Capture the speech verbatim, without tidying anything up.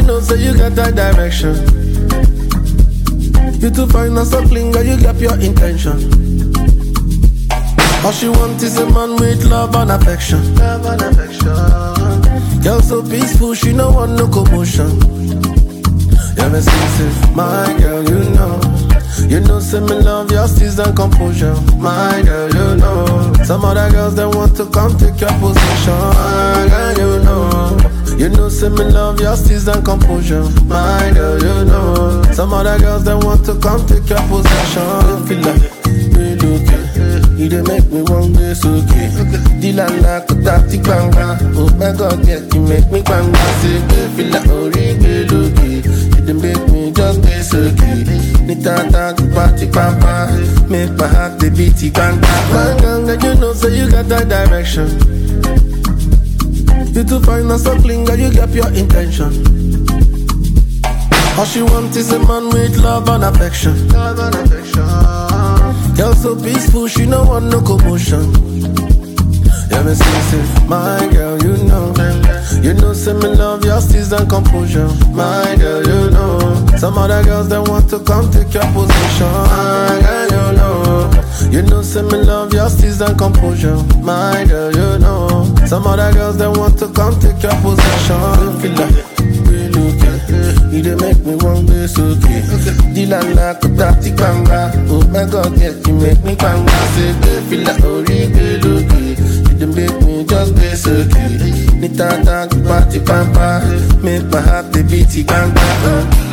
know, so you got that direction. You too fine and so clean, girl, you got your intention. All she wants is a man with love and affection. Love and affection. Girl so peaceful, she no want no commotion. You're expensive, my girl, you know. You know, say me love your steez and composure. My girl, you know. Some other girls, they want to come take your position. My girl, you know. You know, say me love your steez and composure. My girl, you know. Some other girls, they want to come take your possession. Feel like, feel okay. You dey make me want this okay. Dilala kutati banga. Oh my God, yeah, you make me banga. Say, feel like ori okay. You dey make me just this okay. Nitata party papa. Make my heart the beaty banga. Banga, you know, so you got that direction. You too fine and so clean, girl, you got your intention. All she wants is a man with love and affection. Love and affection. Girl so peaceful, she no want no commotion. You're expensive, my girl, you know. You know, say me love your steez and composure. My girl, you know. Some other girls, they want to come take your position. My girl, you know. You know, say me love your steez and composure. My girl, you know. Some other girls, they want to come take your possession. Feel like, really okay. You dey make me want this okay. Dilala kutati banga. Oh my God, yeah, you make me banga. Say, feel like ori okay. You dey make me just this okay. Nitata party pampa. Make my heart the beaty banga.